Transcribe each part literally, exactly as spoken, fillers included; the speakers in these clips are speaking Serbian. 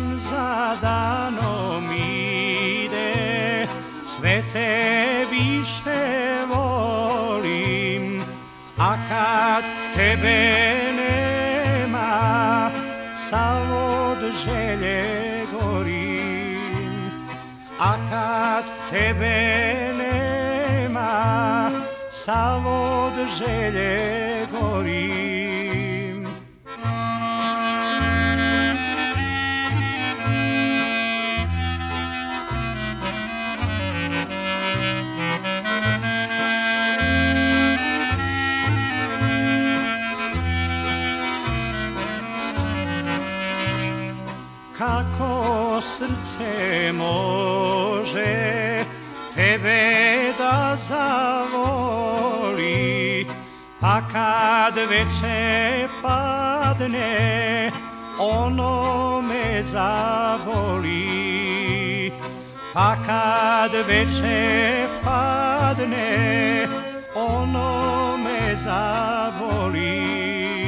dan za danom ide, sve te više volim, a kad tebe nema, sav od želje gorim. A kad tebe nema, sav od želje gorim. Kako srce može tebe da zavoli, pa kad veče padne, ono me zaboli. Pa kad veče padne, ono me zaboli.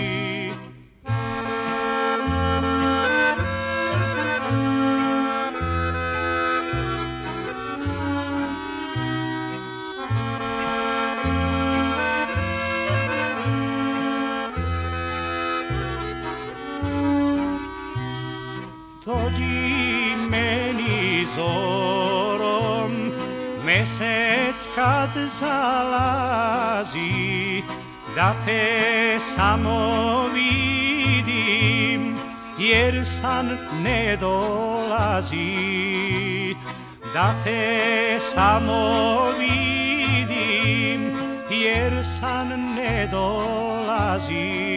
Dođi meni zorom, mesec kad zalazi, da te samo vidim, jer san ne dolazi. Da te samo vidim, jer san ne dolazi.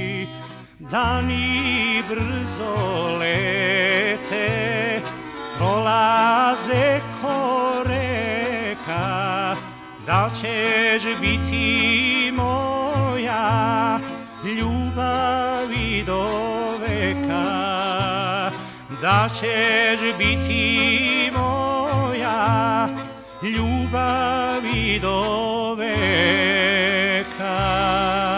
Dani brzo lete, prolaze ko reka, da ćeš biti moja ljubavi do veka. Da ćeš biti moja ljubavi do veka.